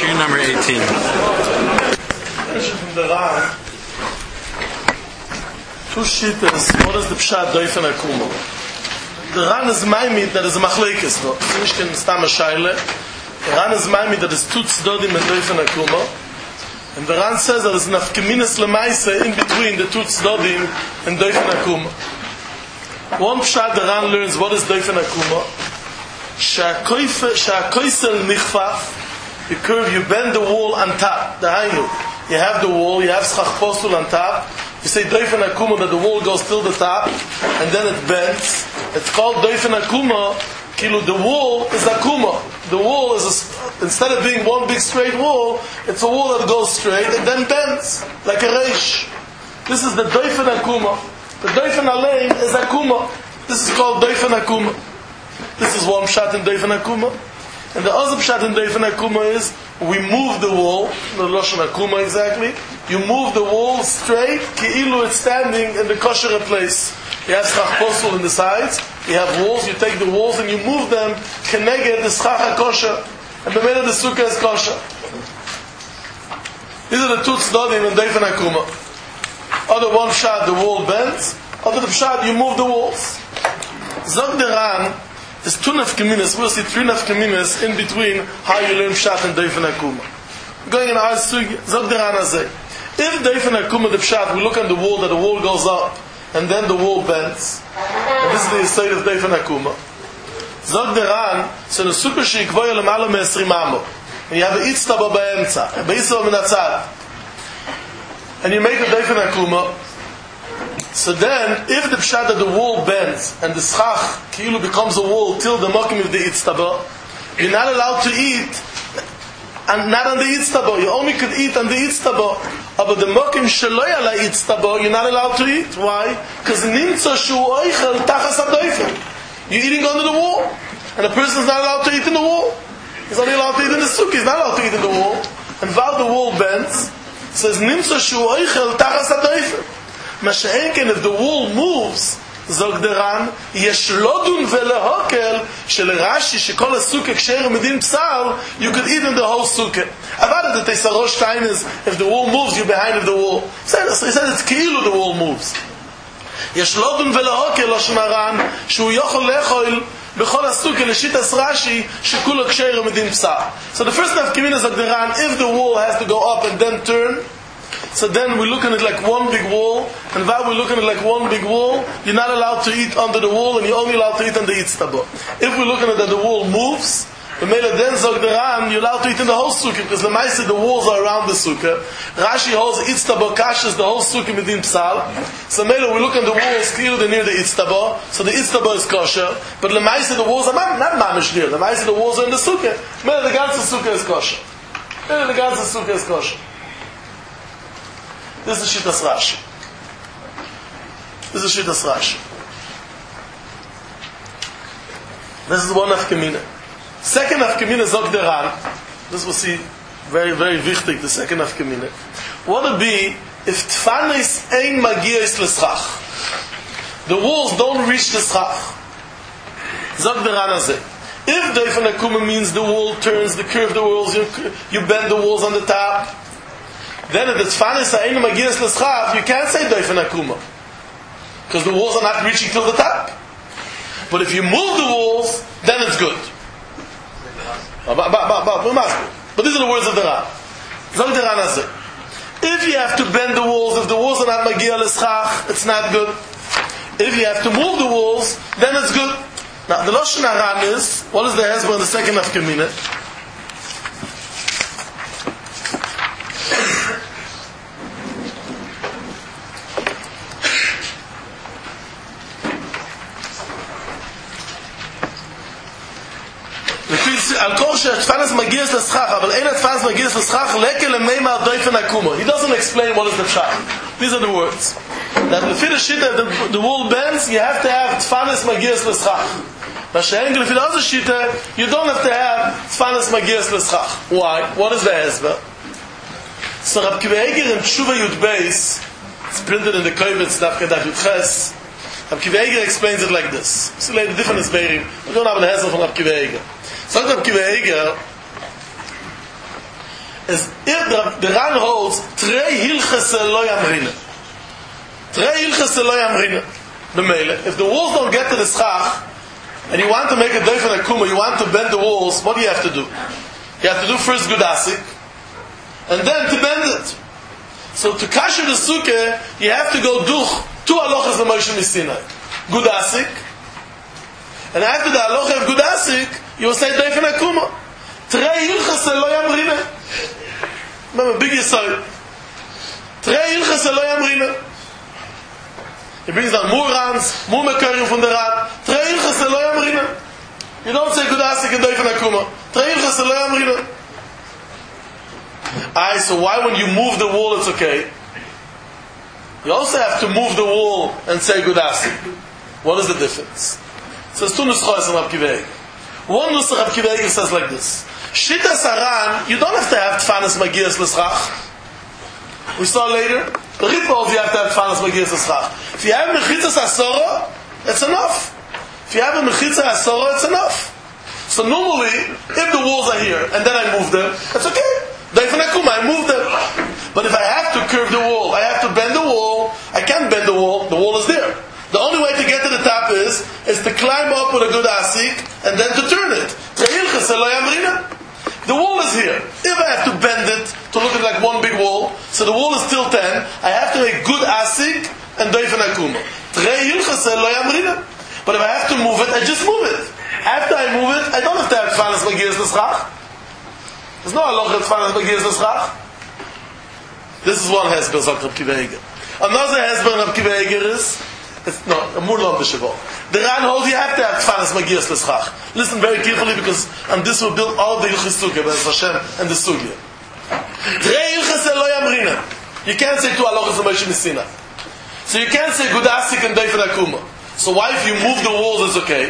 Shiur number 18. From the Ran, two shittas, what is the pshat doifen akuma? The Ran is maimid that is a machlekes, no? So ich can stam a shayle. The Ran is maimid that is two tzdodim and doifen akuma. And the Ran says that is nafkeminas lemaise in between the two tzdodim and doifen akuma. One pshat the Ran learns what is doifen akuma. Sha'koisel nichfaf, you curve, you bend the wall on top. The hainu. You have the wall, you have schach postul on top. You say doifen akuma that the wall goes till the top, and then it bends. It's called doifen akuma. Kilu, the wall is akuma. The wall is instead of being one big straight wall, it's a wall that goes straight and then bends like a reish. This is the doifen akuma. The doifen alein is akuma. This is called doifen akuma. This is one pshat in doifen akuma. And the other pshat in doifen akuma is we move the wall, the lashon akuma exactly. You move the wall straight, ki'ilu it's standing in the kosher place. You have schach postul in the sides. You have walls. You take the walls and you move them. Keneged the schach kosher, and the middle of the sukkah is kosher. These are the two tzdodim in doifen akuma. Other one pshat the wall bends. Other the pshat you move the walls. Zog the Ran. There's two nafkeminas, we'll see three nafkeminas in between how you learn pshat and doifen akuma. Going in our sugi, zog the Ran azay. If doifen akuma the pshat, we look on the wall that the wall goes up and then the wall bends. And this is the state of doifen akuma. Zog the Ran, so the sukkah sheikvoy lemala me-20 amo. And you have a itztaba ba'emtza, a be'isra min hatzad. And you make a doifen akuma. So then, if the pshat that the wall bends and the schach ki'ilu becomes a wall till the mokim of the itztaba, you're not allowed to eat, and not on the itztaba. You only could eat on the itztaba. But the mokim sheloy ala itztaba, you're not allowed to eat. Why? Because nimtza shu oichel tachas hadoifen. You're eating under the wall, and a person is not allowed to eat in the wall. He's only allowed to eat in the sukkah. He's not allowed to eat in the wall. And while the wall bends, it says nimtza shu oichel tachas hadoifen. Masha'enken, if the wall moves, zog the Ran, yesh lodun velehokel, shel Rashi, shekol ha-sukkah ksher medin psal, you could eat in the whole sukkah. Avada the Tesarosh time is, if the wall moves, you're behind of the wall. He said it's ki'ilu the wall moves. Yesh lodun velehokel, Lashon Ran, shu yochol lechol, bechol ha-sukkah, leshitas Rashi, shekul ha-ksher medin psal. So the first nafkemina zog the Ran, if the wall has to go up and then turn, so then we look at it like one big wall, and while we look at it like one big wall, you're not allowed to eat under the wall, and you're only allowed to eat on the itztaba. If we look at it that the wall moves, the mele then zog the Ran, you're allowed to eat in the whole sukkah, because the maisa the walls are around the sukkah. Rashi holds itztaba kashes the whole sukkah midin psal. So mele we look at the walls clearly near the itztaba, so the itztaba is kosher, but the maisa the walls are not mamish near. The maisa the walls are in the sukkah. Mele the ganze sukkah is kosher. Mele the ganze sukkah is kosher. This is Shittas Rashi. This is Shittas Rashi. This is one nafkemina. Second nafkemina zog the Ran. This we'll see very, very wichtig, the second nafkemina. What would be if tfanis ein magiyos l'schach? The walls don't reach the schach. Zog the Ran azeh. If doifen akuma means the wall turns, the curve the walls, you bend the walls on the top, then if it's fanis ha'einu magiyos l'schach, you can't say doifen akuma, because the walls are not reaching till the top. But if you move the walls, then it's good. But these are the words of the Ran. Zog the Ran hazeh. If you have to bend the walls, if the walls are not magiyos l'schach, it's not good. If you have to move the walls, then it's good. Now the Lashon Ran is, what is the hezbollah in the second nafkemina? He doesn't explain what is the pshat. These are the words. That if the wall bends, you have to have tfanis magiyos l'schach. If the other shita, you don't have to have tfanis magiyos l'schach. Why? What is the hezbollah? So Rab Kiva Eger in Tshuva Yud Beis, it's printed in the Kovetz Daf Yud Ches. Rab Kiva Eger explains it like this. So the different is very. We don't have the hezbollah from Rab Kiva Eger. So Rab Kiva Eger, is if the Ran holds Trei Hilchas Lo Yamrina. Trei Hilchas Lo Yamrina. The Mele. If the walls don't get to the schach, and you want to make a doif and a kuma, you want to bend the walls, what do you have to do? You have to do first Gudasik, and then to bend it. So to kasher the sukkah, you have to go duch, 2 halachas of Moshe Sinai. Gudasik, and after the halacha of Gudasik, you will say doif and a kuma. Trei Hilchas Lo Yamrina. Remember, big Yisrael. Trei Hilchas Lo Yamrina. He brings down more rans, more mekarim from the ran. Trei Hilchas Lo Yamrina. You don't say Gudasik and doif and a kuma. Trei Hilchas Lo Yamrina. So why when you move the wall it's okay? You also have to move the wall and say Gudasik. What is the difference? So it's two nuschos in Rav Akiva Eiger. One nusach Rav Akiva Eiger says like this. Shita Saran, you don't have to have Tfanas Magias L'Schach. We saw later, the Ritva you have to have Tfanas Magias L'Schach. If you have Mechitzas Asora, it's enough. If you have a Mechitza Asora, it's enough. So normally, if the walls are here, and then I move them, it's okay. I move them. But if I have to curve the wall, I have to bend the wall, I can't bend the wall is there. The only way to get to the top is to climb up with a good asik, and then to turn it. The wall is here. If I have to bend it to look at like one big wall, so the wall is still 10, I have to make good asik and doifen akuma. But if I have to move it, I just move it. After I move it, I don't have to have tfanas magias l'schach. There's no halacha tfanas magias l'schach. This is one hesber, sagt Rav Akiva Eiger. Another hesber Rav Akiva Eiger is, a more long b'shavol. The Ran holds you have to have tfanas magias l'schach. Listen very carefully because on this will build all the Hilchis Sukkah, Be'ez Hashem, and the Sugya. Trei Hilchas Lo Yamrina. You can't say 2 halachas of Moshe Sinai. So you can't say Gudasik and doifen akuma. So why if you move the walls it's okay?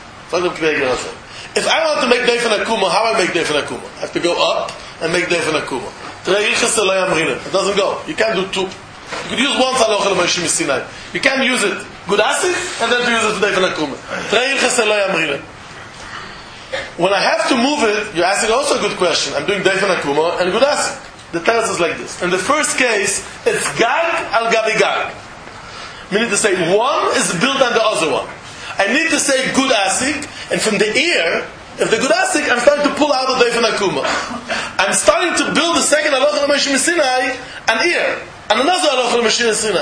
If I want to make doifen akuma, how I make doifen akuma? I have to go up and make doifen akuma. Trei Hilchas Lo Yamrina. It doesn't go. You can't do 2. You could use one halacha of Moshe Sinai. You can't use it Gudasik and then to use it for doifen akuma. Trei Hilchas Lo Yamrina. When I have to move it, you're asking also a good question. I'm doing doifen akuma and Gudasik. The text is like this. In the first case, it's gag al gabi gag. Meaning to say one is built on the other one. I need to say good asik, and from the ear, if the good asik, I'm starting to pull out the doifen akuma. I'm starting to build the second halacha of Moshe Sinai an ear, and another halacha of Moshe Sinai.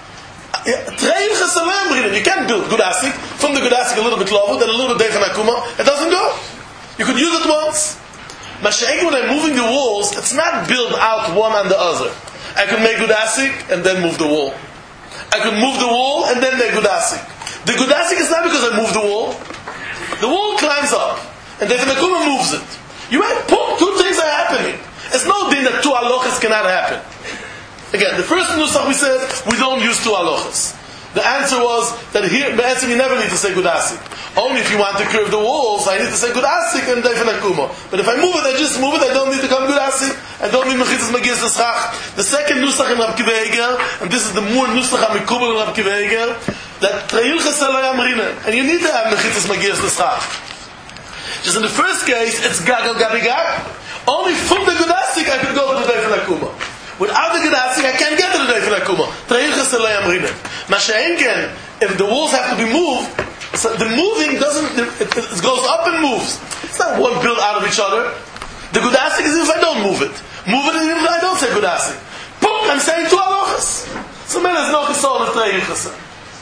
You can't build good asik from the good asik a little bit lower, then a little bit doifen akuma. It doesn't go. You could use it once. Masha'eg, when I'm moving the walls, it's not built out one on the other. I could make good asik and then move the wall. I could move the wall and then make Gudasik. The Gudasik is not because I move the wall. The wall climbs up. And the Akuma moves it. You have 2 things are happening. It's no din that 2 halachas cannot happen. Again, the first nusach we said, we don't use 2 halachas. The answer was that here, the answer we never need to say Gudasik. Only if you want to curve the walls, I need to say Gudasik and doifen akuma. But if I move it, I just move it, I don't need to come Gudasik. I don't need mechitzas magias l'schach. The second nusach in Rav Akiva Eiger, and this is the more nusach amikubel in Rav Akiva Eiger, that Trei Hilchas Lo Yamrina, and you need to have mechitzas magias l'schach. Just in the first case, it's gag al gabi gag. Only from the Gudasik I can go to the doifen akuma. Without the Gudasik, I can't get to the doifen akuma. Trei Hilchas Lo Yamrina. Masha'enken, if the walls have to be moved, so the moving doesn't, it goes up and moves. It's not one built out of each other. The Gudasik is if I don't move it. Move it even if I don't say Gudasik. Boom, I'm saying 2 halachas. So man, there's no chisol of Trei Hilchas.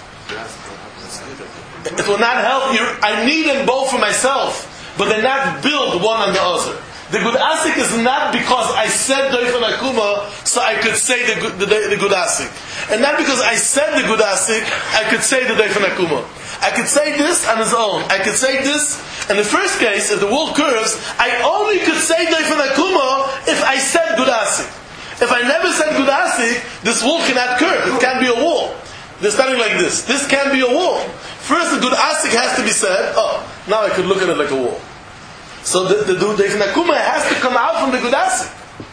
It will not help you. I need them both for myself, but they're not built one on the other. The Gudasik is not because I said doifen akuma, so I could say the Gudasik. And not because I said the Gudasik, I could say the doifen akuma. I could say this on its own. I could say this. In the first case, if the wall curves, I only could say doifen akuma if I said Gudasik. If I never said Gudasik, this wall cannot curve. It can't be a wall. They're standing like this. This can't be a wall. First, the Gudasik has to be said. Oh, now I could look at it like a wall. So the doifen akuma has to come out from the Gudasik.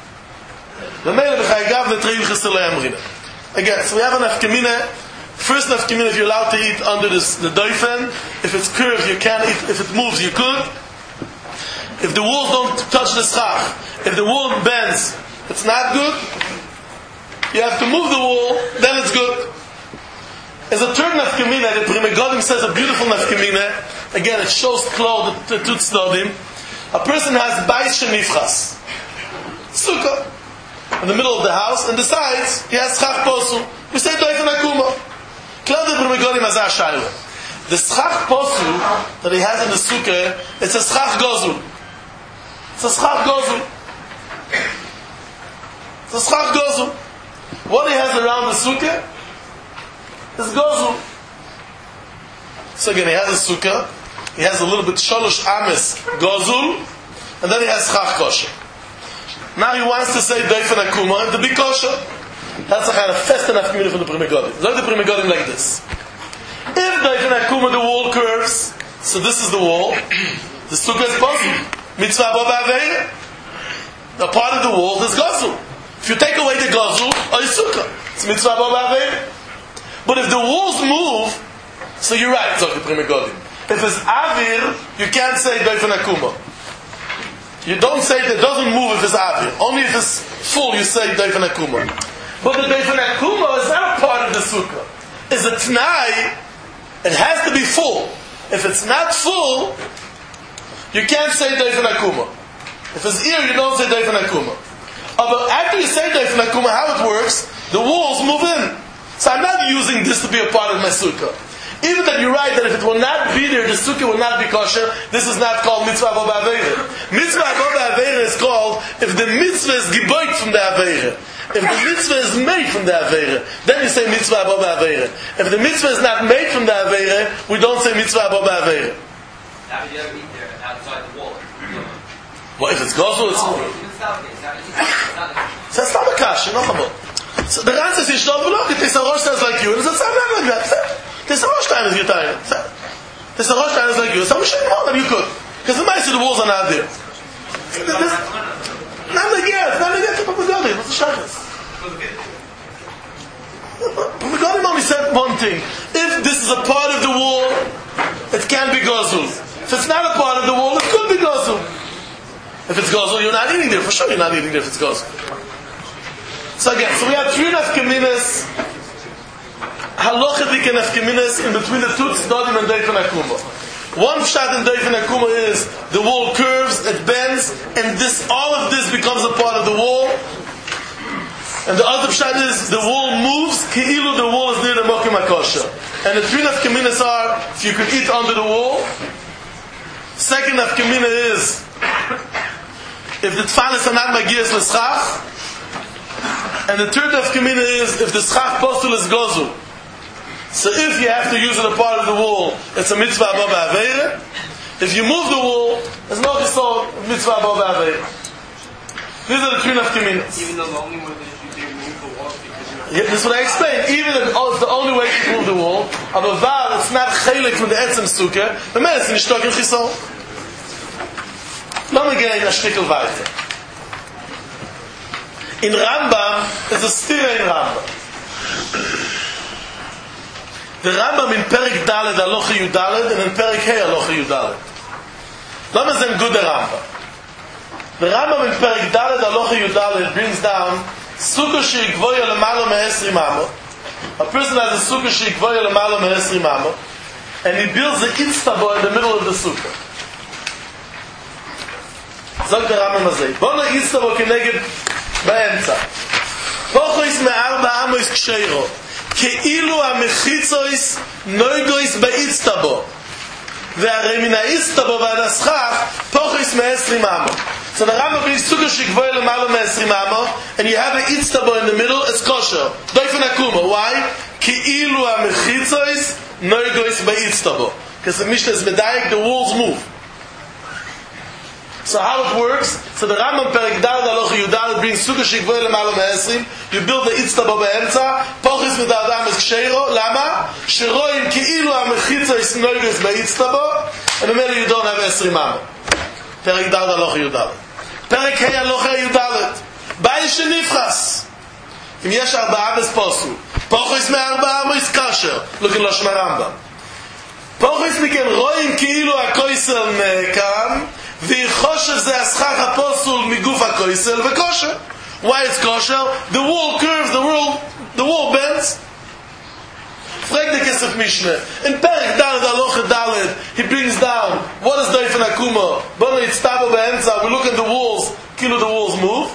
Again, so we have an afkamina. First afkamina, if you're allowed to eat under the doifen. If it's curved, you can eat. If it moves, you could. If the walls don't touch the schach, if the wall bends, it's not good. You have to move the wall, then it's good. As a third nafkamina, the Pri Megadim says a beautiful nafkamina. Again, it shows clothes to tznodim. A person has bais shenifchas, sukkah, in the middle of the house, and the sides he has schach posu. We say doifen akuma. Clothes the Pri Megadim has a shayla. The schach posu that he has in the sukkah, it's a schach gozul. It's a schach gozul. It's a schach gozul. What he has around the sukkah is gozul. So again, he has a sukkah, he has a little bit sholosh ames gozul, and then he has schach kosher. Now he wants to say doifen akuma to be kosher. That's a kind of fest enough community from the Pri Megadim. Look at the Pri Megadim like this. If doifen akuma the wall curves, so this is the wall, the sukkah is possible. Mitzvah bo ba'aveira. A part of the wall is gozul. If you take away the gozul, or sukkah, it's mitzvah bo ba'aveira. But if the walls move, so you're right, Zok the Pri Megadim. If it's avir, you can't say doifen akuma. You don't say that it doesn't move if it's avir. Only if it's full, you say doifen akuma. But the doifen akuma is not a part of the sukkah. It's a t'nai. It has to be full. If it's not full, you can't say doifen akuma. If it's ear, you don't say doifen akuma. But after you say doifen akuma, how it works, the walls move in. So I'm not using this to be a part of my sukkah. Even that you're right that if it will not be there, the sukkah will not be kosher, this is not called mitzvah bo ba'aveira. Mitzvah bo ba'aveira is called if the mitzvah is geboit from the aveira. If the mitzvah is made from the aveira, then you say mitzvah bo ba'aveira. If the mitzvah is not made from the aveira, we don't say mitzvah bo ba'aveira. Now, you ever eat there outside the wall? Well, if it's gozul, it's that's not a kash, no chabot. So the Ran says, "Yishtov v'lo," the Tesarosh says like you, and it's not like that. Tesarosh time is your time. Tesarosh time is like you. So I'm sure more than you could, because the mice of the walls are not there. Not like yes, not like that. Pri Megadim, what's the shaykhs? Pri Megadim only said one thing: if this is a part of the wall, it can be gozul. If it's not a part of the wall, it could be gozul. If it's gozul, you're not eating there. For sure, you're not eating there if it's gozul. So again, so we have three nafkaminas, halachic nafkaminas in between the two tznodim and doifen akuma. One pshat in doifen akuma is the wall curves, it bends, and this, all of this becomes a part of the wall. And the other pshat is the wall moves, ki'ilu the wall is near the mokim hakosher. And the three nafkaminas are if you could eat under the wall. Second nafkamina is if the tfanis are not magiyas l'schach. And the third nafkamina is if the schach postul is gozul. So if you have to use it a part of the wall, it's a mitzvah bo ba'aveira. If you move the wall, it's not just a mitzvah bo ba'aveira. These are the three nafkaminas. Even though the only way that you move the wall because this is what I explained. Even if it's the only way to move the wall, but it's not chelik from the etzem sukkah, the medicine is talking chisol. Let me get a shtickle weiter. In Rambam, there's a stira in Rambam. The Rambam in Perik Dalet Alocha Yudalet and in Perik Hey Alocha Yudalet. Lama is good the Rambam. The Rambam in Perik Dalet Alocha Yudalet brings down Sukkah she'ikvoya l'malo me'esrim amo. A person has a Sukkah she'ikvoya l'malo me'esrim amo, and he builds the Itztabo in the middle of the Sukkah. Zog the Rambam azay. Bona Itztabo keneged באמצע. פוחויס מארבע עמויס קשיירו. כאילו המחיצויס נויגויס באיצטבו. והרי מן האיצטבו ועד הסכך פוחויס מ-20 עמו. So the Rambam brings sukkah shikvoy lemalo me-20 amo, and you have an itztabo in the middle, it's kosher. Doifen akuma. Why? Ki'ilu ha-mechitzois noigois ba-itztabo. Because the Mishnah is medayik, the walls move. So how it works? So the Rambam Perek Dalet Alocha Yudalet brings sukkah shikvoy lemalo me-20. You build the itztabo be'emtza. Pochis medadam es ksheiro. Lama? Sheroim ki'ilu ha-mechitzois noigois ba-itztabo. And the you don't have 20 amo. Perek Dalet Alocha Yudalet. פרק ה' הלוכה י"ד בית שנפחס אם יש 4 בספוסו פוחס מ4 מויס קשר לוקן לשון הרמב"ם פוחס מכן רואים כאילו הקויסר נקם ויכול Choshev ze aschach apostle miguf hakoisel v'kosher. Why it's kosher? The wall curves, the wall bends. Frag the Kesef Mishnah. In Perek Dalet Aloche Dalet, he brings down what is Doifen Akuma. Bono Yitztabo Be'emtza. We look at the walls. Kilo the walls move.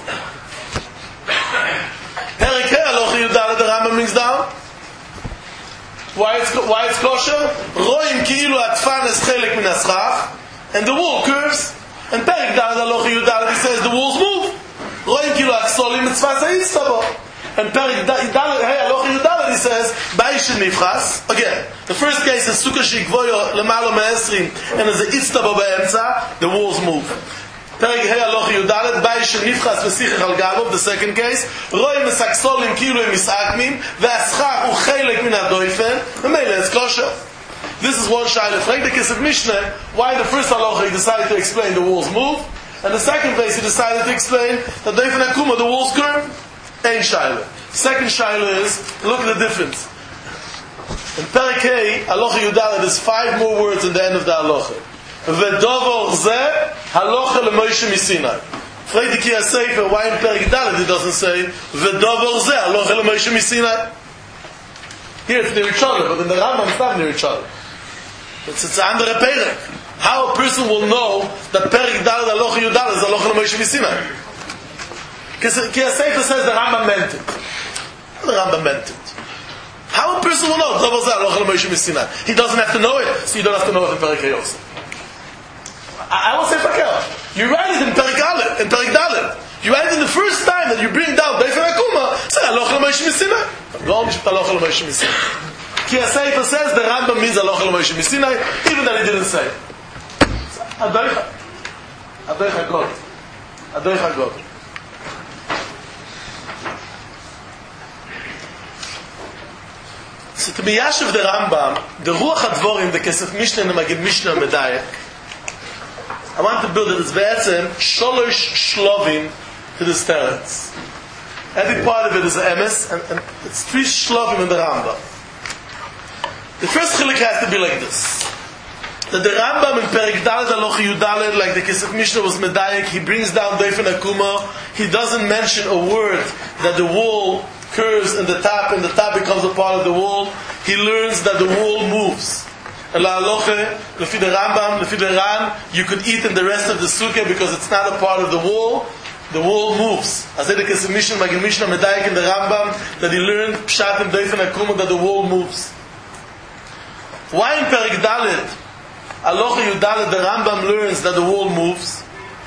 Perek He Aloche Yudalet, the Rambam brings down. Why it's kosher? Roim Kilo Atfan es Chelek Min Aschach, and the wall curves. And Perek Dalet Aloche Yudalet, he says the walls move. Roim Kilo Aksolim Mitzvah Yitztabo. And Perek Dalet Aloche Yudalet, he says Baishin Nifchas. Again, the first case is Sukkah Shikvoyo Lemalo Me'esrim, and as the Yitztabo Be'emtza, the walls move. Perek He Aloche Yudalet Baishin Nifchas V'sichach Al Galov. The second case, Roim Mesaksolim Kilo Misakmim V'aschach Uchelek Min Adoifen. V'meile it's kosher. This is one shaila. Frag the Kesef Mishnah why the first halacha he decided to explain the walls move, and the second place he decided to explain that Doifen Akuma the walls curve. Ein shaila. Second shaila is, look at the difference. In Perek He, Halacha Yudalet, there's 5 more words in the end of the halacha. V'dovor zeh halacha leMoshe miSinai. Frag the Kiyah Sefer, why in Perek Dalet he doesn't say V'dovor zeh halacha leMoshe miSinai? Here it's near each other, but in the Rambam it's not near each other. It's an andere Perek. How a person will know that Perek Dalet Halacha Yudalet is halacha leMoshe miSinai? Because Kiyah Sefer says the Rambam meant it. The Rambam meant it. How a person will know? He doesn't have to know it, so you don't have to know it in Perek He also. I will say Fakel. You write it in Perek Aleph, in Perek Dalet. You write it in the first time that you bring down Doifen Akuma. Say Aloch LaMoshe miSinai. Go on, Aloch LaMoshe miSinai. Kiyah Sefer says the Rambam means Aloch LaMoshe miSinai, even that he didn't say it. Adoicha God. Adoicha God. So to be Yashiv the Rambam, the Ruach HaDvorim, the Kesef Mishnah, and the Magid Mishnah Medayek, I want to build it as Be'etzem, Sholosh Shlovim to this teretz. Every part of it is an emes, and it's 3 Shlovim in the Rambam. The first chilik has to be like this. That the Rambam in Perek Dalet Halacha Yudalet, like the Kesef Mishnah was Medayek, he brings down Doifen Akuma, he doesn't mention a word that the wall curves and the top becomes a part of the wall. He learns that the wall moves. And la halacha, lefi the Rambam, lefi the Ran, you could eat in the rest of the sukkah because it's not a part of the wall. The wall moves. As the Kesef Mishnah, Magid Mishnah Medayek in the Rambam, that he learned Pshat and Doifen Akuma, that the wall moves. Why in Perek Dalet, Halacha Yudalet, the Rambam learns that the wall moves?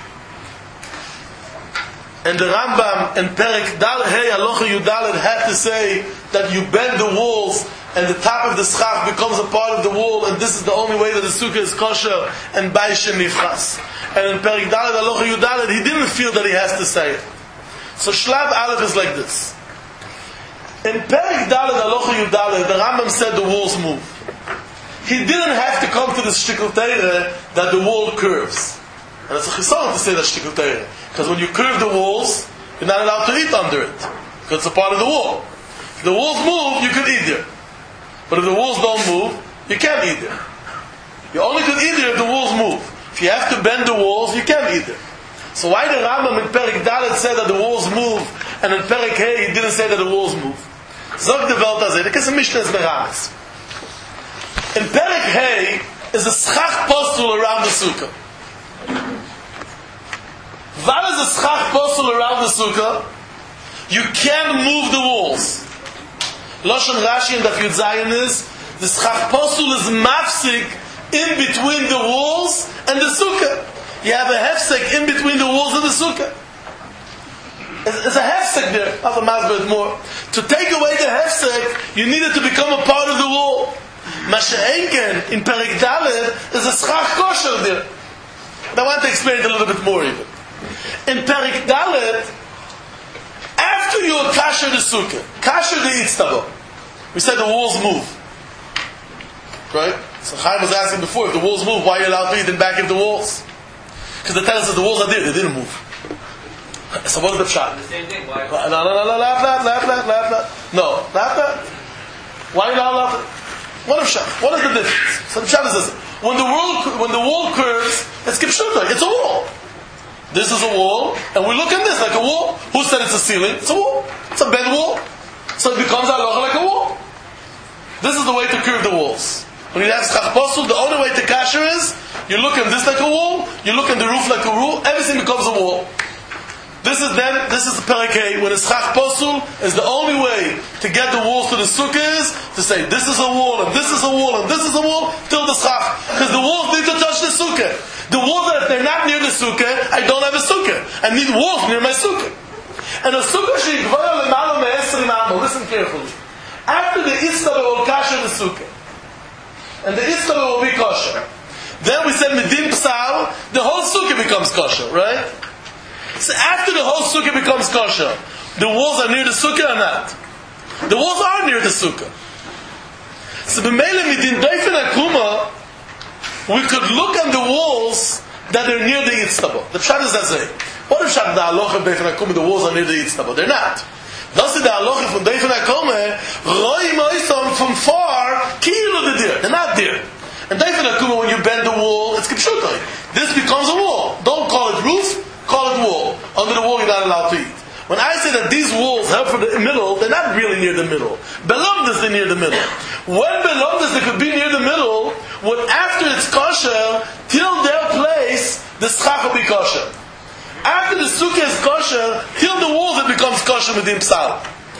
And the Rambam in Perek Dalet, Hey, Halacha Yudalet had to say that you bend the walls and the top of the schach becomes a part of the wall, and this is the only way that the sukkah is kosher and Baishin Nifchas. And in Perek Dalet, Halacha Yudalet, he didn't feel that he has to say it. So Shlav Aleph is like this. In Perek Dalet, Halacha Yudalet, the Rambam said the walls move. He didn't have to come to the Shtikul Teireh that the wall curves. And it's a chisaron to say that Shtikul Teireh. Because when you curve the walls, you're not allowed to eat under it. Because it's a part of the wall. If the walls move, you can eat there. But if the walls don't move, you can't eat there. You only can eat there if the walls move. If you have to bend the walls, you can't eat there. So why the Rambam in Perek Dalet said that the walls move, and in Perek He he didn't say that the walls move? Zog the Welt azeh, because the Mishnah is Meramis. In Perek He is a schach postul around the sukkah. What is a schach postul around the sukkah? You can't move the walls. Lashon Rashi and Daf Yud Zayin is the schach postul is mafsik in between the walls and the sukkah. You have a hefsek in between the walls and the sukkah. There's a hefsek there. I'll have a more. To take away the hefsek, you need it to become a part of the wall. Masha'enken in Perek Dalet is a schach kosher there. And I want to explain it a little bit more even. In Perek Dalet, after you kasher the sukkah, kasher the itztabo, we said the walls move. Right? So Chaim was asking before, if the walls move, why are you allowed to eat in back of the walls? Because the Torah says the walls are there, they didn't move. So what is the pshat? The same thing. Why? No, not that. Why are you not allowed to? What is What is the difference? So the pshat is this: when the wall curves, it's kipshuta. It's a wall. This is a wall, and we look at this like a wall. Who said it's a ceiling? It's a wall. It's a bed wall. So it becomes halacha like a wall. This is the way to curve the walls. When you have schach posul, the only way to kasher is, you look at this like a wall, you look at the roof like a roof, everything becomes a wall. This is the Perikei, when a schach posul is the only way to get the walls to the sukkah is to say, this is a wall, and this is a wall, and this is a wall, till the schach. Because the walls need to touch the sukkah. The walls, if they're not near the sukkah, I don't have a sukkah. I need walls near my sukkah. And a sukkah she'igvara lemalo me'esrim amo. Listen carefully. After the istaber will kasher the sukkah, and the istaber will be kosher, then we said midin psal, the whole sukkah becomes kosher, right? So after the whole sukkah becomes kosher, the walls are near the sukkah or not? The walls are near the sukkah. So b'meile midin doifen akuma, we could look on the walls that are near the itztabo. The pshat is that say, what if pshat the halacha doifen akuma, the walls are near the itztabo? They're not. Das ist the halacha from doifen akuma, roi moisom from far, kilo the deer. They're not there. And doifen akuma, when you bend the wall, it's kipshutai. This becomes a wall. Don't call it roof, call it wall. Under the wall you're not allowed to eat. When I say that these walls help for the middle, they're not really near the middle. Belomdas, they're near the middle. When belomdas, they could be near the middle, when after it's kosher, till their place, the schach will be kosher. After the sukkah is kosher, till the walls it becomes kosher with the psal.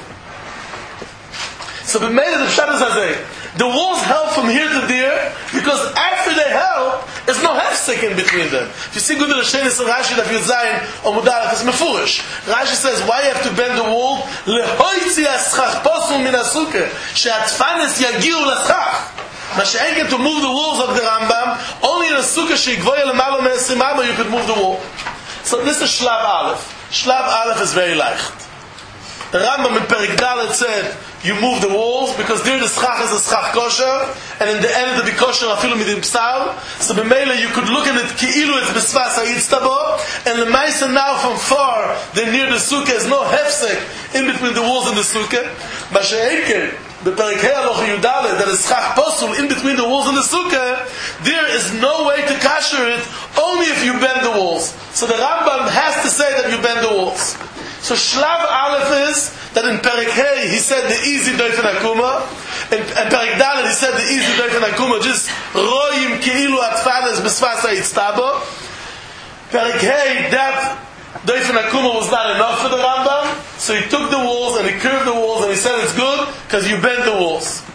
So the made of the pshat is the walls help from here to there, because after they help, there's no hefsek in between them. If you see good in the Shenis and Rashi that Yudzayin or Mudalef, it's mefurish. Rashi says, why you have to bend the wall? Lehoitzi aschach posul min asukah, she'atfanes yagiu l'schach. Ma she'engen to move the walls of the Rambam, only in a sukkah she'igvoya l'malo me'esim ama you could move the wall. So this is Shlav Aleph. Shlav Aleph is very leicht. The Rambam in Perik Dalet said, you move the walls, because there the schach is a schach kosher, and in the end it will be kosher afilu midim psal. So b'meila you could look at it ki'ilu it's besvas ha'yitztabo, and the ma'isa now from far, they're near the sukkah, there's no hefsek in between the walls and the sukkah. Masha'enkel, the Perik Ha'aloch Yudalet, that is schach posul in between the walls and the sukkah, there is no way to kasher it, only if you bend the walls. So the Rambam has to say that you bend the walls. So Shlav Aleph is that in Perik Hey he said the easy doifen akuma, and Perik Dalet he said the easy doifen akuma, just roim keilu atfanes besvasa itztabo. Perik Hey, that doifen akuma was not enough for the Rambam, so he took the walls and he curved the walls and he said it's good because you bend the walls.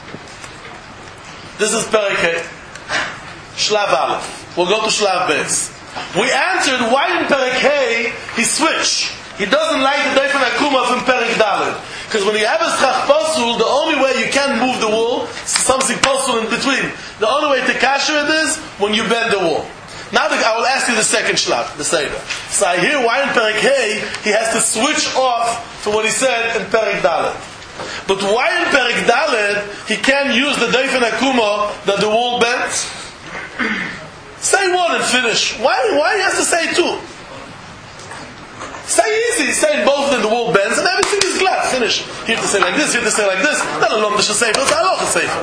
This is Perik Hey. Shlav Aleph. We'll go to Shlav Beis. We answered why in Perik Hey he switched. He doesn't like the doifen akuma from Perik Dalet. Because when you have a schach posul, the only way you can move the wall, something posul in between. The only way to kasher it is when you bend the wall. Now I will ask you the second shlach, the Seder. So I hear why in Perik Hey he has to switch off to what he said in Perik Dalet. But why in Perik Dalet he can't use the doifen akuma that the wall bends? Say one and finish. Why he has to say two? Say easy, say both in the wall bends and everything is glad. Finish. Here to say like this, here to say like this. Not alone the Shaseifer, it's Halacha Seifer.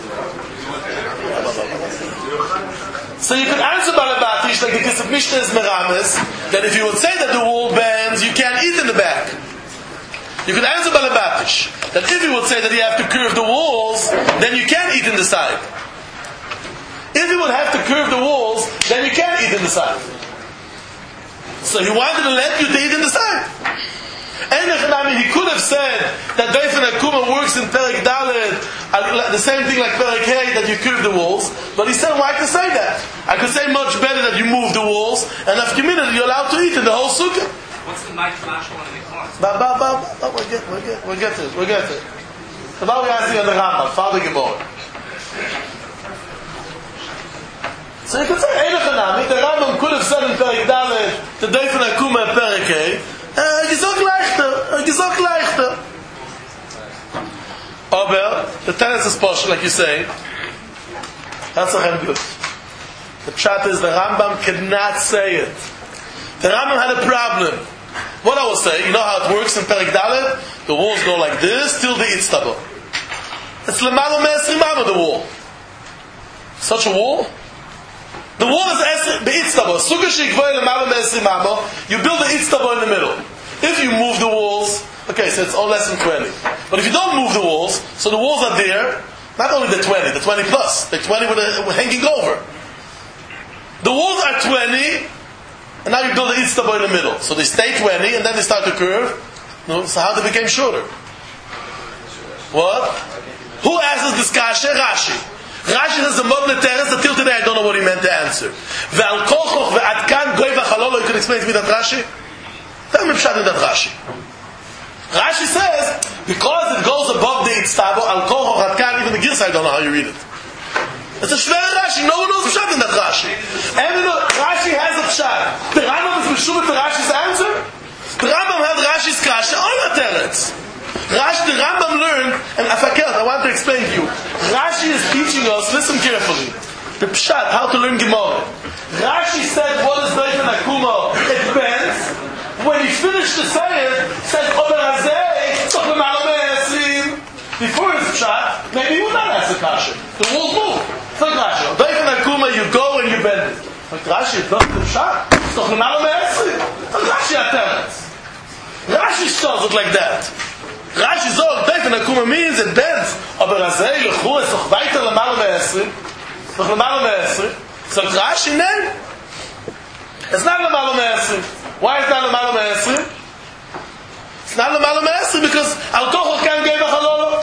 So you could answer Balabatish like the Kisuf Mishnah is Merames, that if you would say that the wall bends, you can't eat in the back. You could answer Balabatish that if you would say that you have to curve the walls, then you can't eat in the side. If you would have to curve the walls, then you can't eat in the side. So he wanted to let you to eat in the side. And he could have said that doifen akuma works in Perik Dalet, the same thing like Perik Hey, that you curve the walls. But he said, why I could say that? I could say much better that you move the walls, and after a minute you're allowed to eat in the whole sukkah. What's the mic flash one in the class? We'll get to it. So now we're asking on the Rambam, Father Gebor. So you could say, the Rambam could have said in Perik Dalet, the doifen akuma in Perik Hey, gesagt leichter. Aber, the tennis is posh, like you say, that's not good. The pshat is the Rambam cannot say it. The Rambam had a problem. What I will say, you know how it works in Perik Dalet? The walls go like this till the itztabo. It's lemalo me'esrim ama the wall. Such a wall? The wall is the itztabo. You build the itztabo in the middle. If you move the walls, okay, so it's all less than 20. But if you don't move the walls, so the walls are there, not only the 20 plus, the 20 with hanging over. The walls are 20, and now you build the itztabo in the middle. So they stay 20, and then they start to curve. No, so how they became shorter? What? Who asks this kasha? Rashi. Rashi has a model teres that till today I don't know what he meant to answer. Ve'al kochoch ve'ad kan goy v'chalolo. You can explain to me that Rashi? Tell me pshat in that Rashi. Rashi says, because it goes above the itztabo, al kochoch ad kan, even the Girsa, I don't know how you read it. It's a shver Rashi. No one knows pshat in that Rashi. Rashi has a pshat. The Rambam is meshubah to Rashi's answer. The Rambam had Rashi's kasha on the teretz. The Rambam learned, and I want to explain to you. Rashi is teaching us, listen carefully, the pshat, how to learn Gemara. Rashi said, what is Doifen Akuma? It bends. When he finished the saying, said, Ober Hazeh, Tzok L'Malome Esrim. Before his pshat, maybe he would not ask the kasha. The walls move. It's like Rashi. Doifen Akuma, you go and you bend it. Like Rashi, it's not the pshat. Tzok L'Malome Esrim. Like Rashi Ateretz. Rashi shows it like that. Rashi sagt, Doifen Akuma means it bends. Aber Razei, Lechu, es doch weiter L'Malom Esrim. Doch L'Malom Esrim. Sagt Rashi, nein. It's not L'Malom Esrim. Why is it not L'Malom Esrim? It's not L'Malom Esrim because Al Kochoch can't give a halolo.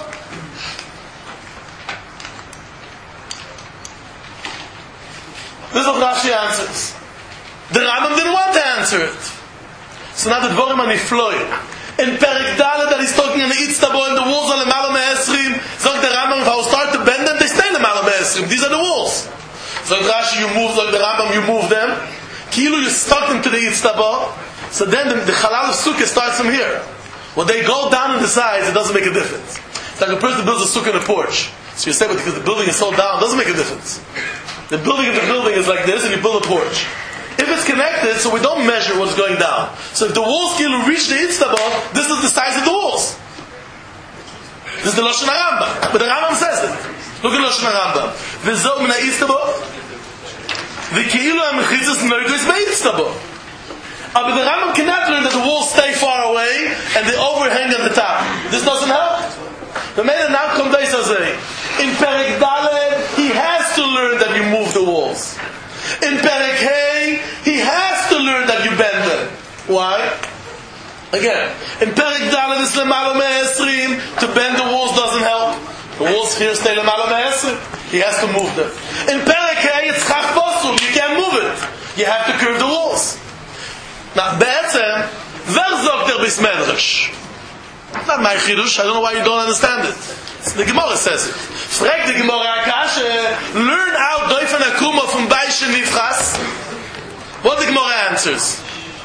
This is what Rashi answers. The Rambam didn't want to answer it. So now the Dvorim are nifloim. In Perek Dalet that he's talking in the itztabo and the walls are L'Malom Esrim, sagt the Rambam, if I will start to bend them, they stay L'Malom Esrim. These are the walls. So Rashi, you move, like the Rambam, you move them. Kilu, you stuck them to the itztabo. So then the Chalal of Sukkah starts from here. When they go down on the sides, it doesn't make a difference. It's like a person builds a sukkah in a porch. So you say, but because the building is so down, it doesn't make a difference. The building of the building is like this, and you build a porch. If it's connected, so we don't measure what's going down. So if the walls can reach the itztabo, this is the size of the walls. This is the Lashon HaRambam. But the Rambam says it. Look at Lashon HaRambam. V'zog min ha'Itztabo, v'ki'ilu ha'mechitzas nergois be'itztabo. But the Rambam cannot learn that the walls stay far away and they overhang at the top. This doesn't help. The man now come days say, in Perek Dalet, he has to learn that you move the walls. In Perek Hey, he has to learn that you bend them. Why? Again, in Perek Dalet is L'Malom Esrim. To bend the walls doesn't help. The walls here stay L'Malom Esrim. He has to move them. In Perek Hey, it's Chach Posul. You can't move it. You have to curve the walls. Now, Be'etzem, wer sagt bis Medrash? Not my chidush. I don't know why you don't understand it. The Gemara says it. Frag the Gemara Akashe, learn out Doifen Akuma from Baisha Nifchas. What the Gemara answers?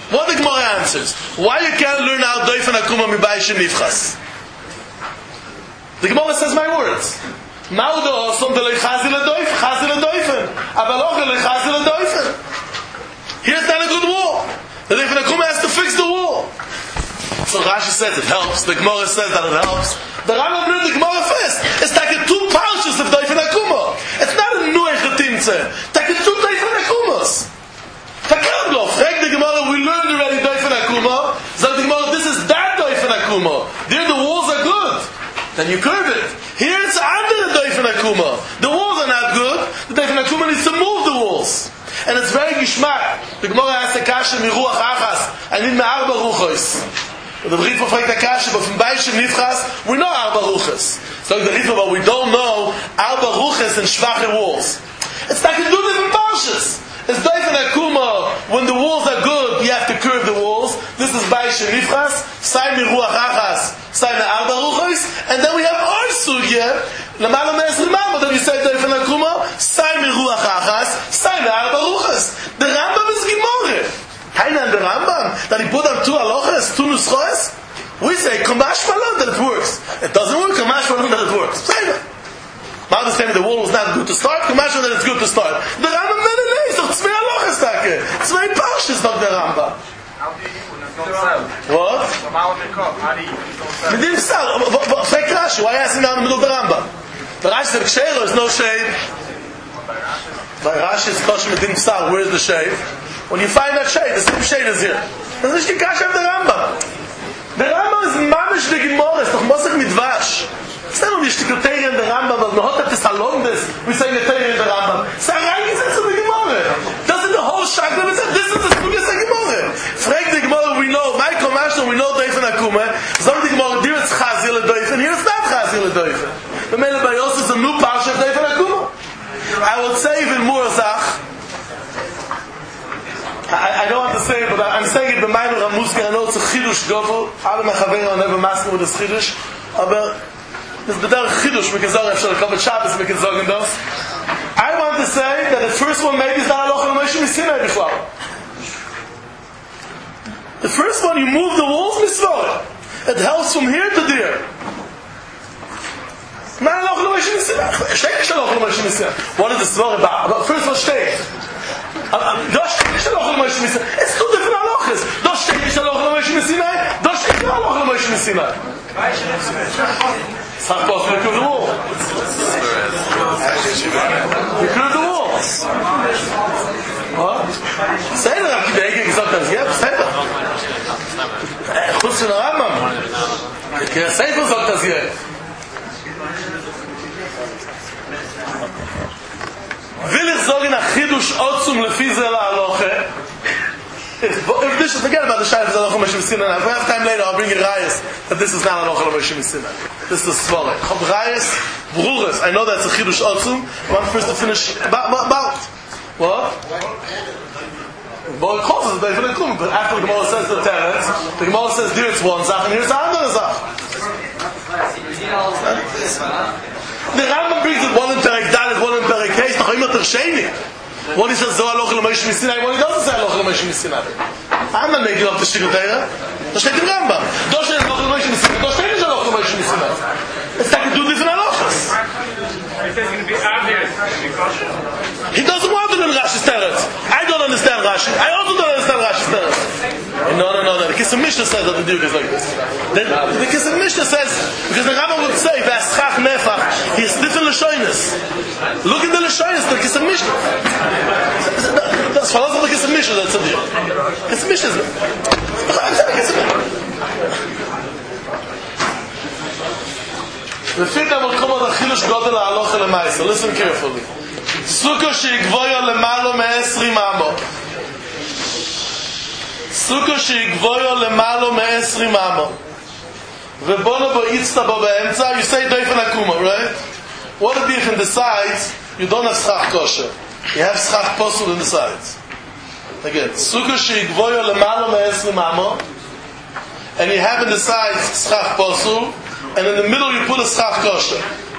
Why you can't learn out Doifen Akuma from Baisha Nifchas? The Gemara says my words. Maudo Osom de Lechazi Ledoifen. Abaloch Lechazi Ledoifen. Here's not a good wall. The Doifen Akuma has to fix the wall. So Rashi says it helps. The Gemara says that it helps. The Rambam learned the Gemara first. It's like a 2 parshas of Doifen Akuma. It's not a Nuech Getimtze. It's like a 2 Doifen Akumas. Takablo. Frag the Gemara, we learned already Doifen Akuma. So the Gemara, this is that Doifen Akuma. There the walls are good. Then you curve it. Here it's under the Doifen Akuma. The walls are not good. The Doifen Akuma needs to move the walls. And it's very gishmak. The Gemara has a kasha miruach achas. I need me arba ruchos. The Ritva fragt the kasha, but from Baisha Nifchas, we know arba ruchos. So the Ritva, but we don't know arba ruchos and shvache walls. It's like 2 different parshas. It's Doifen Akuma. When the walls are good, you have to curve the walls. This is Baisha Nifchas. Sai miruach achas. Sai me arba ruchos. And then we have our sugya. L'Malom Esrim. Then you say Doifen Akuma. Sai miruach achas. Sai me arba ruchos. The Rambam is Gemara. Heina and the Rambam, that he put on 2 halachas, 2 nuschoes. We say, Kamash Malon, that it works. It doesn't work, Kamash Malon, that it works. Say that. Now the same, the wall was not good to start, Kamash Malon, that it's good to start. The Rambam, no, it's doch 2 halachas, take. 2 parshas, doch the Rambam. What? With himself. Fake Rashi, why are you asking now in the middle of the Rambam? The Rashi said, Kshero is no shade. By Rashi's Koshim Medin Psal, where's the shade? When you find that shade, the same shade is here. Das ist die Kasha of the Rambam. Der Rambam ist mamisch der Gemara, ist doch Mosek mit Dvash. Es ist nicht die Kriterien der Rambam, weil man hat das Salondes, wie sagen Kriterien der Rambam. Es ist ein reingesetzt in der Gemara. Das ist the whole Shakla, this is the Studios der Gemara. Frag the Gemara, we know, Michael Mashal, we know Deifen Akume. Sag the Gemara, there it's Chazir le Deifen, here it's not Chazir le Deifen. The Mele Bayos is a new Parsha of Deifen Akume. I would say even more Zach. I don't want to say it, but I'm saying it b'mayim Ramuska. I know it's a chidush gofel. Alle mechaverim are never master with this chidush. Aber it's b'der chidush mekezogen after the Kol Shabbos mekezogen dos. I want to say that the first one maybe is not halacha l'Moshe Sinai b'chlal. The first one you move the walls misvor. It helps from here to there. Not halacha l'Moshe Sinai. Shtei halacha l'Moshe Sinai. What is the svor about? First one shtei. It's two different halachas. Da steht nicht halacha l'Moshe Sinai, da steht nicht halacha l'Moshe Sinai. Sag doch, we could do all. We could do all. What? Say that, Rabbi Beige gesagt hat, ja, say that. Chutz von der Rambam. Der Sefer sagt das hier. Will ich sagen, nach Chidush Otzum lefi ze la'aloche? If this is, forget about the Shayf Halacha L'Moshe Sinai. If we have time later, I'll bring you Rayas that this is not Halacha L'Moshe Sinai. This is Svara. Chab Rayas, Bruches. I know that's a Chidush Otzum. I want first to finish about what? Well, it calls us Deifen Akume, but after the Gemara says the Teretz, the Gemara says here it's one Zach and here's the other Zach. The Rambam brings it one in Perek Dalet, one in Perek Hey, noch immer der Sheni. One he says, so halacha l'Moshe Sinai, one he doesn't say halacha l'Moshe Sinai. I'm not making up the Shtickle Teira. Da steht im Rambam. Da steht halacha l'Moshe Sinai, da steht nicht halacha l'Moshe Sinai. It's like two different halachas. He doesn't want to learn Rashi's Teretz. I don't understand Rashi. I also don't understand Rashi's Teretz. No. The Kisam Mishnah says that the Duke is like this. The Kisam Mishnah says, because the Rambam would say, V'aschach nefach, he's different Lashonis. Look at the Lashonis, the Kisam Mishnah. That's follows the Kisam Mishnah, that's a deal. Kisam Mishnah is... I'm telling you, Kisam Mishnah. The fifth that will come on the Chilush Godel HaHalocha L'Maisa. Listen carefully. Sukkah she'igvoyo lemalo me-20 amo. Sukkah she'igvoyo lemalo me-20 amo. V'bono bo itzta bo be'emtza. You say Deifen Akume, right? What if in the sides you don't have schach kosher? You have schach posul in the sides. Again, Sukkah she'igvoyo lemalo me-20 amo. And you have in the sides schach posul. And in the middle you put a schach kosher.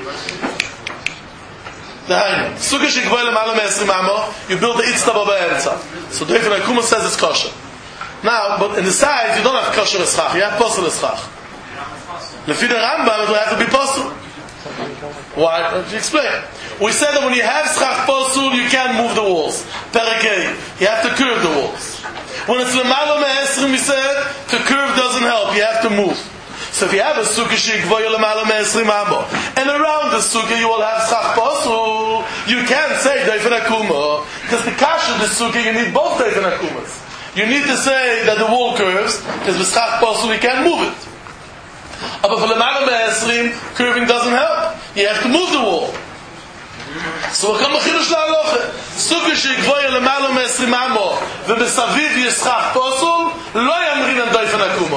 Sukkah shekvoy lemalo me-20 amo, you build the itzta bo be'emtza. So Deifen Akume says it's kosher. Now, but in the sides you don't have kosher eschach, you have posel eschach. Lefi the Rambam it will have to be posel. Why? Let's explain. We said that when you have schach posel you can't move the walls. Perekei, you have to curve the walls. When it's lemalo me-20 we said to curve doesn't help, you have to move. So if you have a sukkah she'igvoyo lemalo me-20 amo, and around the sukkah you will have schach posul, you can't say Deifen Akume, because the kasha of the sukkah you need both Deifen Akumes. You need to say that the wall curves, because with schach posul you can't move it. But for lemalo me-20, curving doesn't help. You have to move the wall. So we'll come to Chidush LaHalocha. Sukkah she'igvoyo lemalo me-20 amo, v'besaviv yesh schach posul, lo yamrin an Deifen Akume.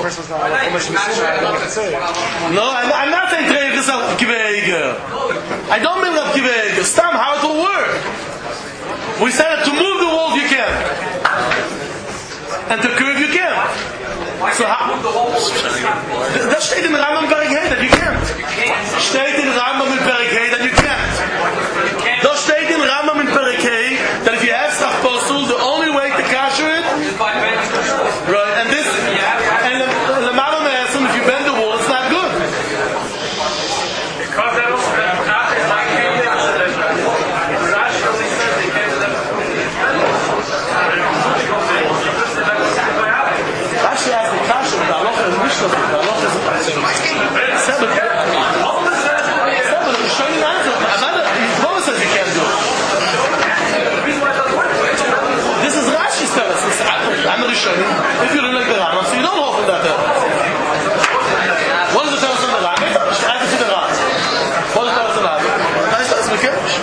No, I'm not saying Trey Gisel Kiveiger. I don't mean that Kiveiger. Stam, how it will work. We said that to move the walls you can. And to curve you can. So how? That steht in Rambam Perek Hey that you can't. Steht in Rambam in Perek Hey that you can't. That steht in Rambam in Perek Hey that if you have schach posul, the only way to kasher it, right? And this, and the lemalo me-20, if you bend the wall, it's not good. Because that also is like Rashi only says they can't do that. Rashi has the kasher, the halacha is mishnah, the halacha is seven. Seven, show you an answer. Amanda, Roma says you can't do it. the Rishonim, if you don't like the Rambam, so you don't hold from that teretz. What is the teretz of the Rambam? I can see the Rambam. What is the teretz of the Rambam? I said it's Mekesh.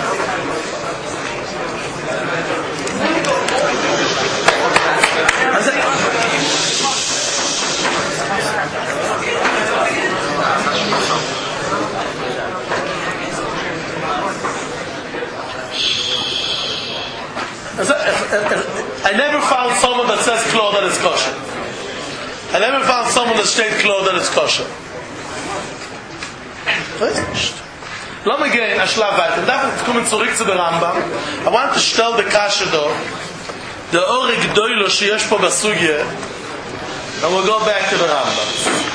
I never found someone that says klo that it's kosher. I never found someone that states klo that it's kosher. Let me get a schlaf weiter. Und dafür kommen zurück zu der Rambam. I want to stell the kasha do. The ore gdoilo sheyesh po basugye. And we'll go back to the Rambam.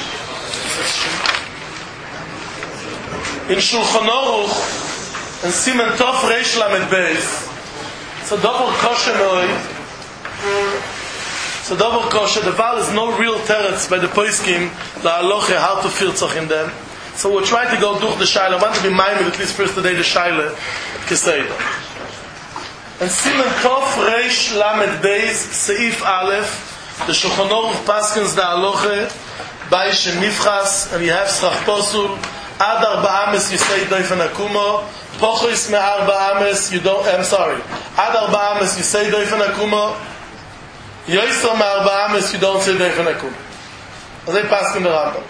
In Shulchan Aruch, in Siman Tov Reish Lamed Beis, it's a double kosher noid. It's a double kosher. The Val is no real teretz by the Poiskim, the halacha, how to feel tzach in them. So we'll try to go durch the Shaila. I want to be minded at least first today the Shaila Keseda. And Siman Tov Reish Lamed Beis, Seif Aleph, the Shulchan Aruch Paskins the halacha, by Shem Nifchas, and you have Srach Posul, Ad Arba Ames you say Doifen Akuma, Pochis Me Arba Ames you don't, I'm sorry, Ad Arba Ames you say Doifen Akuma, Yoiser Me Arba Ames you don't say Doifen Akuma. As they pass in the Rambam.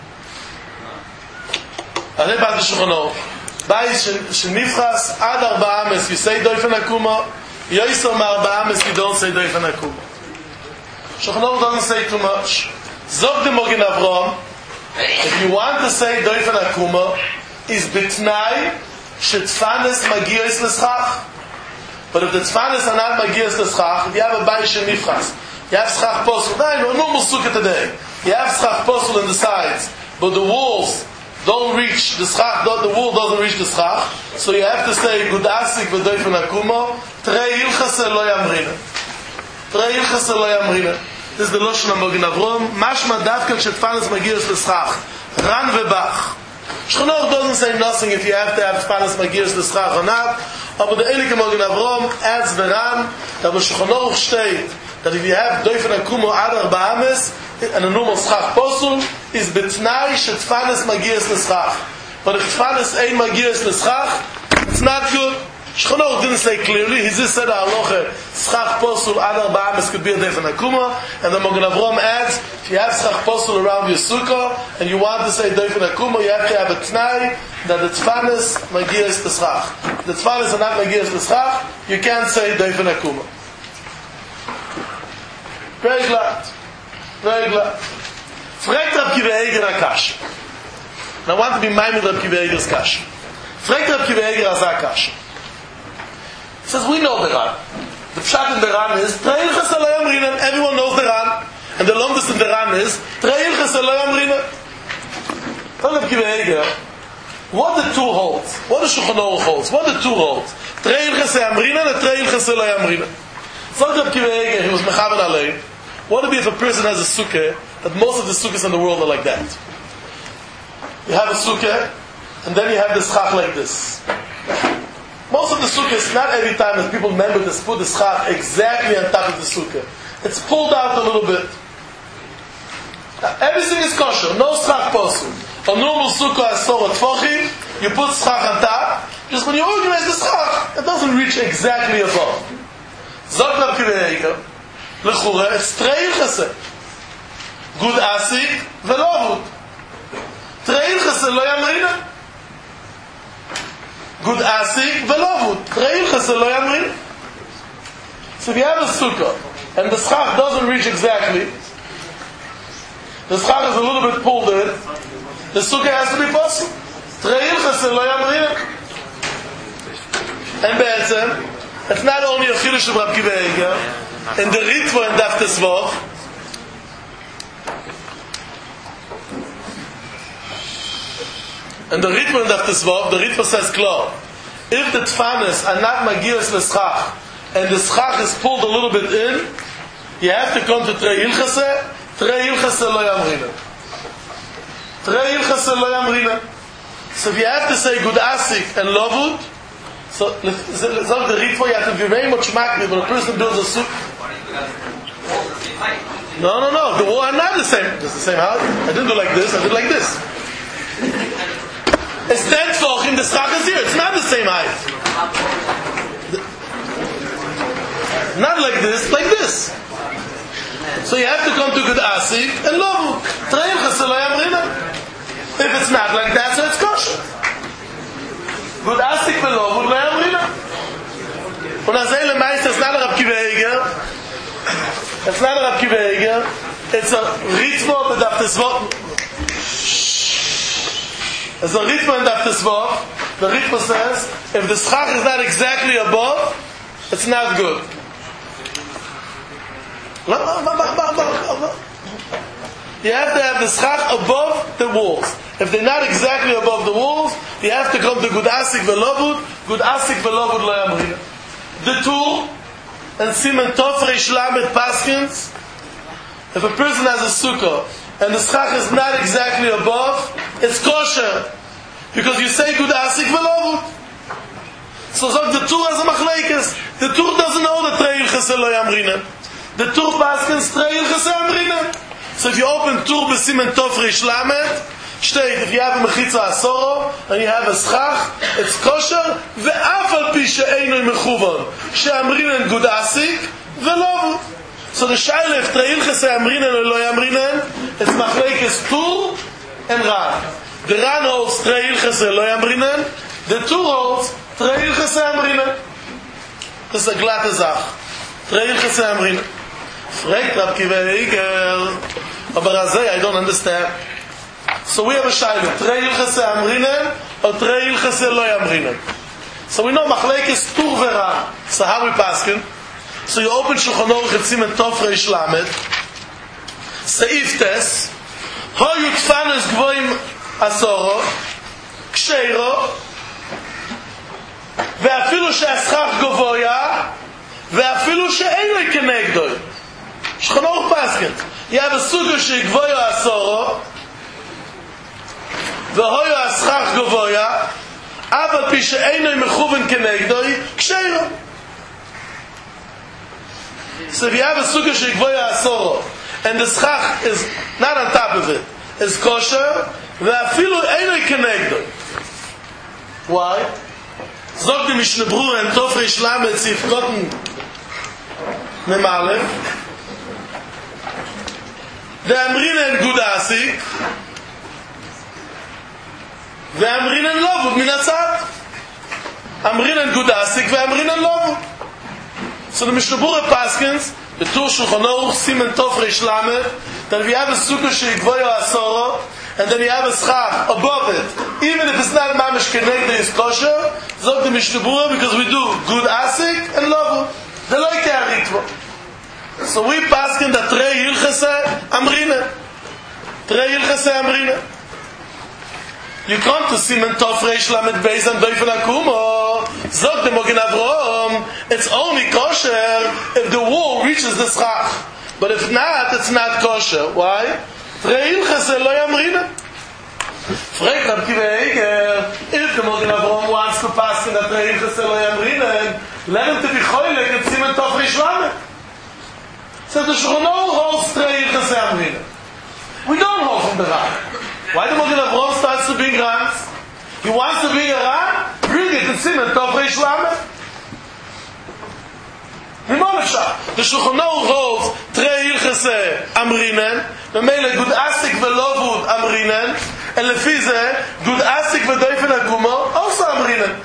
As they pass the Shulchan Aruch. By Shenifchas, Ad Arba Ames you say Doifen Akuma, Yoiser Me Arba Ames you don't say Doifen Akuma. Shulchan Aruch doesn't say too much. Zog de Mogen Avram, if you want to say Doifen Akuma, is bitnai shetfanes magiyos l'schach. But if the tfanes are not magiyos l'schach, if you have a bayis nifchas, you have schach posel. No normal sukkah today. You have schach posel in the sides, but the walls don't reach the schach. The wall doesn't reach the schach. So you have to say gudasik v'Doifen Akuma. Trei ilchase lo yamrina. Trei ilchase lo yamrina. This is the Lashon of Mogen Avram. Mashma davkan shetfanes magiyos l'schach. Ran vebach. Shulchan Aruch doesn't say nothing if you have to have tfanes magiyos l'schach or not. But the Eilike Mogen Avram adds the Ran that the Shulchan Aruch state that if you have Doifen Akuma ad arba ames and a normal schach posel is betnai shetfanes magiyos l'schach. But if tfanes ein magiyos l'schach, it's not good. Shulchan Aruch didn't say clearly. He just said halacha schach posel ad arba ames could be a Doifen Akuma, and the Mogen Avram adds if you have schach posel around your sukkah and you want to say Doifen Akuma, you have to have a tnai that the tfanes magiyos l'schach. The tfanes are not magiyos l'schach. You can't say Doifen Akuma. Very glad. Very glad. Fragt Rab Kiva Eger Akash. And I want to be minded of Rab Kiva Eger's Kash. Fragt Rab Kiva Eger Akash. He says, we know the Ran. The pshat in the Ran is, Trei ilchas lo yamrinen. Everyone knows the Ran. And the longest in the Ran is, Trei ilchas lo yamrinen. Tell Rab Kiva Eger, what the two holds? What the Shulchan Aruch holds? What the two holds? Trei ilchas yamrinen and Trei ilchas lo yamrinen. So Rab Kiva Eger, he was mechaben alein. What would be if a person has a sukkah, that most of the sukkahs in the world are like that? You have a sukkah, and then you have the schach like this. Most of the sukkahs, not every time as people remember to put the schach exactly on top of the sukkah. It's pulled out a little bit. Everything is kosher, no schach posel. A normal sukkah has sorot tfochim, you put schach on top, just when you organize the schach, it doesn't reach exactly above. Zok Rab Kiva Eger, L'chura, it's Trei ilchase. Gud asik, ve'lovud. Trei ilchase lo yamrina. Gud asik, ve'lovud. Trei ilchase lo yamrina. So if you have a sukkah, and the schach doesn't reach exactly, the schach is a little bit pulled in, the sukkah has to be possible. Trei ilchase lo yamrina. And be'etzem, it's not only a chiddush of Rab Kiva Eger, in the Ritva in Daf Tesvav, the Ritva says klar, if the tfanes are not magiyos l'schach, and the schach is pulled a little bit in, you have to come to Trei ilchase lo yamrina. Trei ilchase lo yamrina. So if you have to say gudasik and lovud, so the Ritva, you have to be very much makri when a person builds a sukkah. same height. No. The wall are not the same. It's the same height. I didn't do like this. I did like this. It's 10 tefachim. The schach is here. It's not the same height. Not like this. Like this. So you have to come to Gud Asik and Lovu. Treil Chesed Lo Yamrina. If it's not like that, so it's kosher. Gud Asik and Lovu Lo Yamrina. Und als hele Meister, it's not a Rav Kiva Eger. It's not a Rav Kiva Eger. It's a Ritmo bedaf Tesvot. It's a Ritmo bedaf Tesvot. The Ritmo says, if the schach is not exactly above, it's not good. You have to have the schach above the walls. If they're not exactly above the walls, you have to come to Gud Asik Ve'Lovud. Gud Asik Ve'Lovud Lo Yamrina. The Tur and Simen Tov Reish Lamed Paskins. If a person has a sukkah and the schach is not exactly above, it's kosher because you say Gud Asik Ve'Lovud. So the Tur has a machlekes. The Tur doesn't know the Treil Chesed Lo Yamrina. The Tur Paskins Treil Chesed Yamrina. So if you open Tur B'Simen Tov Reish Lamed, state, if you have a mechitza asoro and you have a schach, it's kosher. Ve'af al pi she'einu mechuvan she'amrinen Gud Asik ve'Lovud. So the shaila if Treil Chesed Yamrinen or Lo Yamrinen, it's machlekes Tur and Ran. The Ran holds Treil Chesed Lo Yamrinen. The Tur holds Treil Chesed Yamrinen. This is a glatte Zach. Treil Chesed Yamrinen. Fragt Rav Kiva Eger, aber Razei, I don't understand. So we have a shaila, Treil Chesed Yamrinen or Treil Chesed Lo Yamrinen. So we know machlekes Tur ve'Ran. So how we paskin? So you open Shulchan Aruch and Simen Tov Reish Lamed, Seif Tes, Hoyu Tfanes Gvoim Asoro, Ksheiro, ואפילו שהשכח גבוה, ואפילו שאין לו כנגדו. Shulchan Aruch paskin. You have a suga שגבוה asoro, והויו השכח גבוה, אבל פי שאינו מכוון כנגדוי, כשאינו. So if you have a suga שגבוה asoro, and the schach is not on top of it, is kosher, ואפילו אינו כנגדוי. Why? זוג די משנה ברורה in Tov Reish Lamed Sif Kotten Memalev, ואמרינן Gud Asik, ואמרינן Lovud מן הצד. אמרינן Gud Asik ואמרינן Lovud. So the Mishnah Berurah Paskins, the Tur Shulchan Aruch, Simen Tov Reish Lamed, that if you have a sukkah she'igvoyo asoro, and then you have a schach above it, even if it's not mamish kenegdo is kosher, zog the Mishnah Berurah, because we do Gud Asik and Lovud. The loike haritvo. So we paskin that Trei Hilchese Amrina. Trei Hilchese Amrina. You come to Simen Tov Reish Lamed Beis and Doifen Akumo. Zog the Mogen Avrom. It's only kosher if the wall reaches the schach. But if not, it's not kosher. Why? Trei Hilchese Lo Yamrina. Fragt Rav Kiva Eger, if the Mogen Avrom wants to paskin that Trei Hilchese Lo Yamrina, let him to be choylek in Simen Tov Reish Lamed. So the Shulchan Aruch holds Trei Hilchese Amrina. We don't hold from the Ran. Why the Mogen Avrom starts to bring Rans? He wants to bring a Ran, bring it to Simen Tov Reish Lamed. The Shulchan Aruch holds Trei Hilchese Amrinen, the Mele Gud Asik Ve'Lovud Amrinen, and Lefize Gud Asik Ve'Doifen Akumo also Amrinen.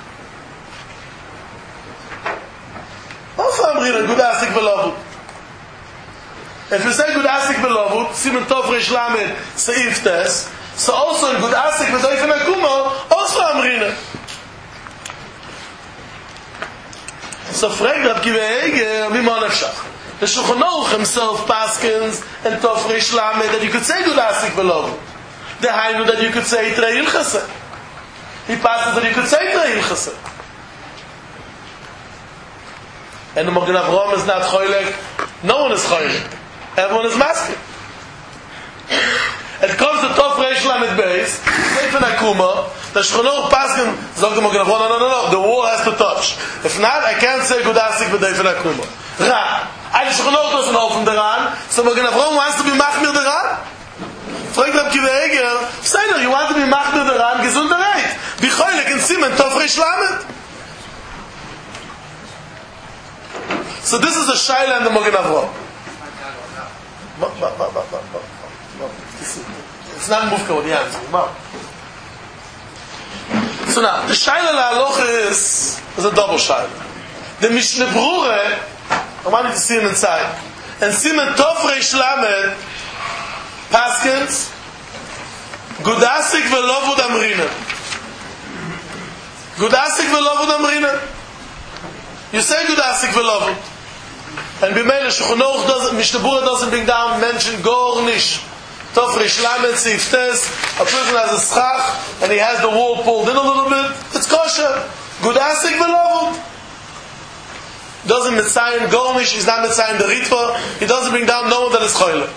Also Amrinen, Gud Asik Ve'Lovud. If you say Gud Asik Ve'Lovud, Simen Tov Reish Lamed Seif Tes, so also in Gud Asik Ve'Doifen Akumo also Amrinen. So fragt Rav Kiva Eger, wie man efshach. The Shulchan Aruch himself paskins and Tov Reish Lamed that you could say Gud Asik Ve'Lovud. The Hainu that you could say Trei Hilchese. He passes that you could say Trei Hilchese. And the Mogen Avrom is not choylek. No one is choylek. Everyone is masking. It comes to Tov Reish Lamed Beis, Doifen Akumo, the Shulchan Aruch paskin, zog the Mogen Avrom, no, the wall has to touch. If not, I can't say Gud Asik Ve'Doifen Akumo. Ra, Eigentlich Shulchan doesn't help the Ran. So Magen Avraham wants to be Machmir the Ran. Fragt Rab Kiva Eger, say no, you want to be Machmir the Ran, Gesundheit. Bichoylek in Simen, Tov Reish Lamed. So this is a Shaila and the Magen Avraham. It's not Mufka with the answer. So now, the Shaila LaHalocha is a double Shaila. The Mishnah Brura, I want you to see him inside. And Simen Tov Reish Lamed, Paskins, Gudasik velovud amrina. Gudasik velovud amrina. You say Gudasik velovud. And B'meila Shulchan Aruch doesn't, Mishnah Brura doesn't bring down, mention Gornish. Tov Reish Lamed Siftes, a person has a schach, and he has the wall pulled in a little bit. It's kosher. Gudasik velovud. Doesn't mitzayin Gornish, he's not mitzayin the Ritva, he doesn't bring down no one that is choylek.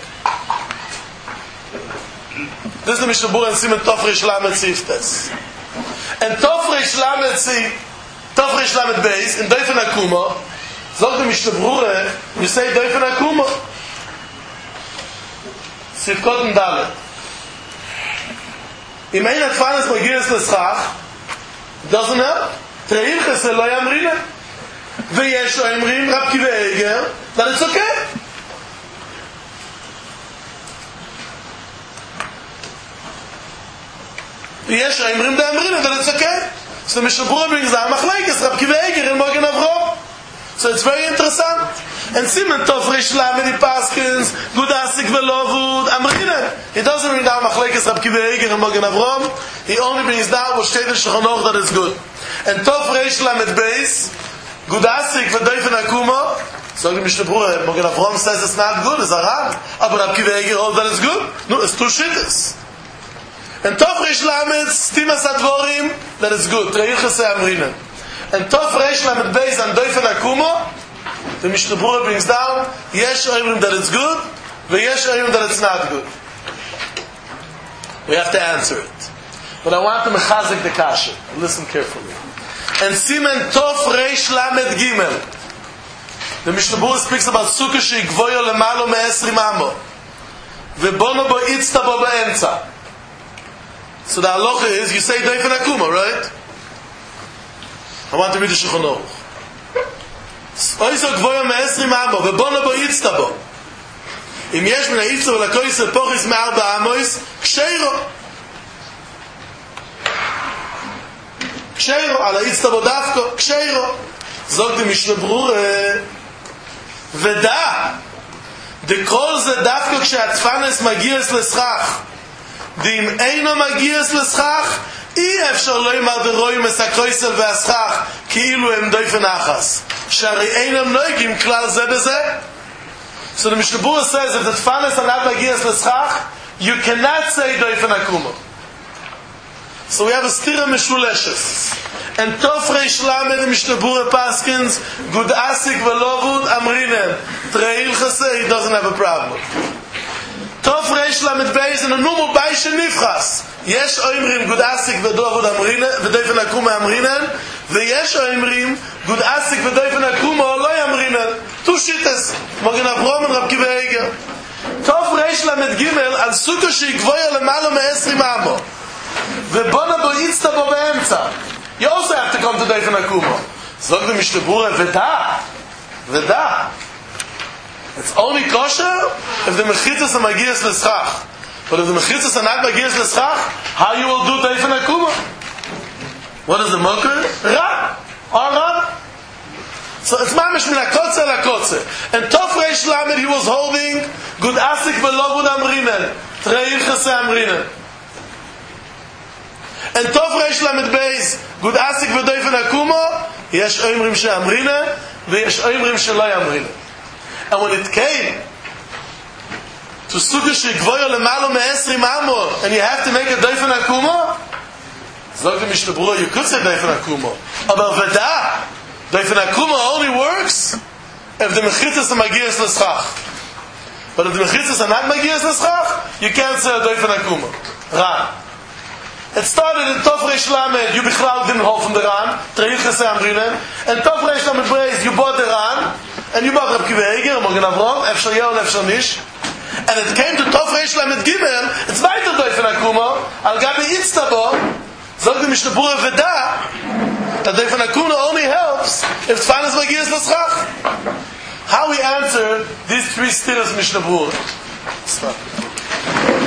This is the Mishnah Brura and Simen Tov Reish Lamed Siftes. And Tov Reish Lamed Beis, in Doifen Akuma, sagt the Mishnah Brura, you say Doifen Akuma. Sifkot and Dalet. Im ein Atfanes Magiris Leschach, doesn't help. Treil Chesed lo yamrina. Veyesh Oimrim, Rab Kiva Eger, that it's okay. Veyesh Oimrim da Amrina, that it's okay. So Mishnah Brura brings down Machlekes, Rab Kiva Eger and Magen Avraham. So it's very interesting. And Simen Tov Reish Lamed Paskins, Gudasik velovud Amrina. He doesn't bring down Machlekes, Rab Kiva Eger and Magen Avraham. He only brings down what steht in Shulchan Aruch that is good. And Tov Reish Lamed Beis, Gudasik v'Doifen Akuma. So the Mishnah Brura, Magen Avraham says it's not good, it's haram. But Rab Kiva Eger holds that it's good. No, it's two shittas. And Tov Reish Lamed Stimas Advorim, that is good. Treil Chesed Amrina. And Tov Reish Lamed Beis and Doifen Akuma, the Mishnah Brura brings down Yesh Oimrim that it's good, V'yesh Oimrim that it's not good. We have to answer it. But I want to mechazik the kasha. Listen carefully. And Simen Tov Reish Lamed Gimel. The Mishnah Brura speaks about Sukkah she'igvoyo lemalo me-20 amo. V'bono bo itzta bo be'emtza. So the halacha is, you say Doifen Akuma, right? I want to read the Shulchan Aruch. Oiso gvoyo me-20 amo, v'bono bo itzta bo. Im yesh min ha'itza v'lakoyse pochis me-4 amois, ksheiro. Ksheiro, ala itzta bo dafko, ksheiro. Zog the Mishnah Brura, ודע, דכל זה דווקא כשהתפנס מגיעס לסכך, ואם אינו מגיעס לסכך, אי אפשר לא יאמר דרויים מסקרויסל והסכך, כאילו הם דויפן אחס. שהרי אינם נויגים כלל זה בזה. So the Mishnah Brura says, if the tfanes are not magias l'schach, you cannot say doifen akuma. So we have a stira meshuleshes. And Tov Reish Lamed, the Mishnah Brura Paskins, Gud Asik velovud amrinen. Treil Chesed, he doesn't have a problem. Tov Reish Lamed Beis, and a normal Baisha Nifchas. Yesh oimrim Gud Asik velovud amrinen, v'doifen akuma amrinen, v'yesh oimrim Gud Asik v'doifen akuma lo amrinen. Two shittas, Magen Avraham and Rab Kiva Eger. Tov Reish Lamed Gimel, al Sukkah she'igvoya lemalo me-20 amo. V'bona bo itzta bo be'emtza. You also have to come to Doifen Akuma. Zog the Mishnah Brura, Veda. It's only kosher if the mechitzas are magias l'schach. But if the mechitzas are not magias l'schach, how you will do Doifen Akuma? What is the mocker? Ra. So it's mamish min hakotze l'akotze. And Tov Reish Lamed, he was holding Gud Asik velovud amrinen. Treil Chesed amrinen. And Tov Reish Lamed Beis, Gud Asik v'Doifen Akuma, yesh oimrim she'amrina, v'yesh oimrim she'lo yamrina. And when it came to Sukkah she'igvoyo lemalo me-20 amo, and you have to make a Doifen Akuma, zog the Mishnah Brura, you could say Doifen Akuma. But v'da, Doifen Akuma only works if the mechitzas are magias l'schach. But if the mechitzas are not magias l'schach, you can't say Doifen Akuma. Ra. It started in Tov Reish Lamed, you bichlal didn't hold from the Ran, Treil Chesed amrinen, and Tov Reish Lamed Beis, you bought the Ran, and you mach Reb Kiva Eger, Morgan Avram, Efshar Yel and Efshar Nish, and it came to Tov Reish Lamed Gimel, it's weiter Doifen Akuma, Al Gabi Itztabo, Zog the Mishnah Berurah Veda, that Doifen Akuma only helps if Tfanas Magias Laschach. How we answer these three stilas Mishnah Berurah? Stop.